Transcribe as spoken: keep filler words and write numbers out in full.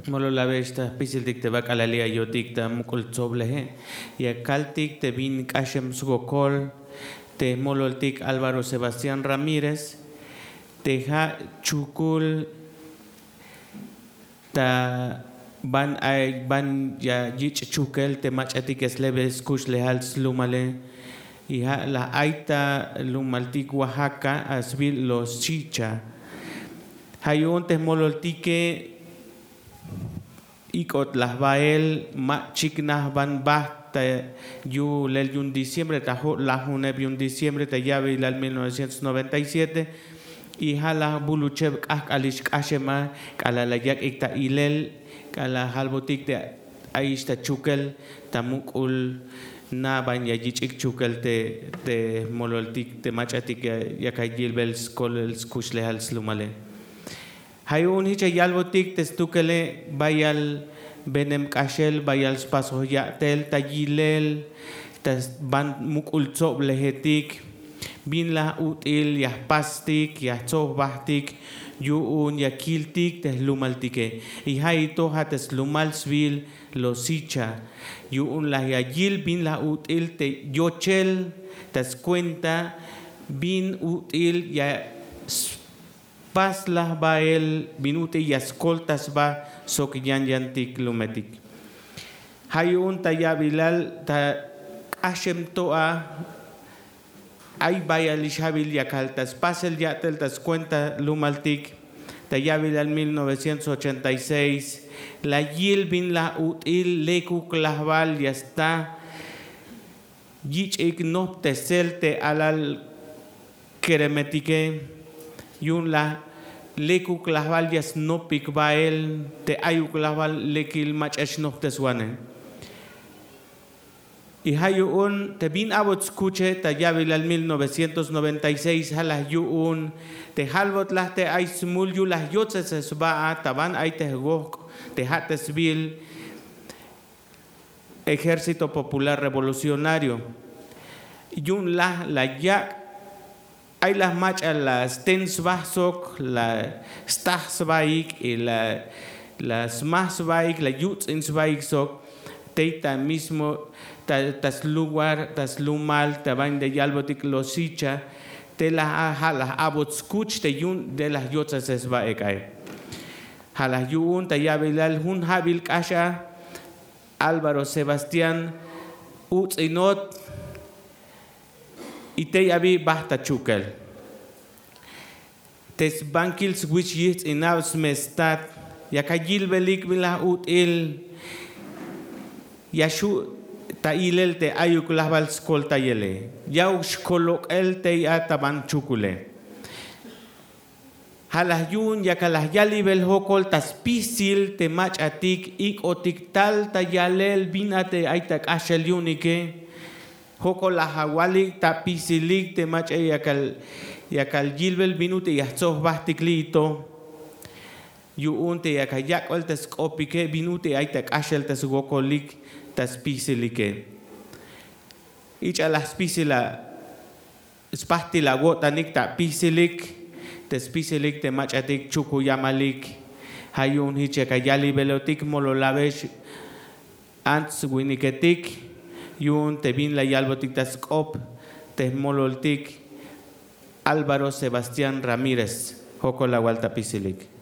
Molo la vesta pisiltik te bakalalia yotik ta mukul soblehe. Ya kaltik te bin kashem sugokol te mololtik Álvaro Sebastián Ramírez te ha chukul ta ban ay ban ya yich chukel te machatik esleves kush lehal slumale y ha la aita lumaltik Oaxaca asbil los chicha hayun te mololtike ikot las bael ma chiknas van basta yu lel yun diciembre ta la juneb yun diciembre te llave el mil novecientos noventa y siete y hala buluchev ak alish kashema kala la yak ikta ilel kala halbotik te aishta chukel tamukul na ban ya yichik chukel te te mololtik te machatik yakayil bels kolels kushle hal slumale hayun hicha yalbotik te stukele bayal benem kashel bayal spaso yatel tayilel tas ban mukul tsob lehetik bin la util ya pastik ya tsobahtik yuun ya kiltik te lumaltike y haito hates lumalsvil losicha yuun la yayil bin la util te yochel tas cuenta bin util ya pas lah bael binuti ya escoltas ba sok yan yantik lumetik hayun ta ya bilal ta ashem toa ay bayal ishabil ya kaltas pasel ya tel tas cuenta lumaltik ta ya bilal mil novecientos ochenta y seis la yil bin la util leku klahbal ya está yich ignop te selte alal keremetike yun la leku klahbal ya snopik bael te ayu klahbal lekil mach eshnop te swane y hayun te bin abot escuche ta yabil al mil novecientos noventa y seis halas yun te halbot las te ay smul yu las yotzes esba taban ay te gok te hatesvil Ejército Popular Revolucionario yun la la yak hay las machas las tensbasok la stahsbaik y la las masbaik la yutsinsbaik sok teita mismo tas lugar tas lumal taban de yalbotik losicha te la halas abot skuch te yun de las yotzas esbaik ay halas yun ta yabilal hun habil kasha Álvaro Sebastián utsinot y te yabi basta chukel tes bankils which yit inaus mestat yakayil belik bila util yashu ta ilel te ayuk lahbal skol ta yele yau shkolok el te ataban chukule halas yun yakalas yalibel hokol tas pisil te mach atik ik otik tal ta yalel binate aitak ashel yunike hoko la hawalik ta pisilik te mach e yakal yakal gilbel binute yachos bastiklito yuun te yakayak ol tes kopike binute aitak ashel tes gokolik tas pisilike ich alas pisila spastila gotanik ta pisilik tes pisilik te mach atik chuku yamalik hayun hiche kayali belotik mololavesh ants winiketik yun te bin la yalbotik tas kop te mololtik Álvaro Sebastián Ramírez hoko la walta pisilik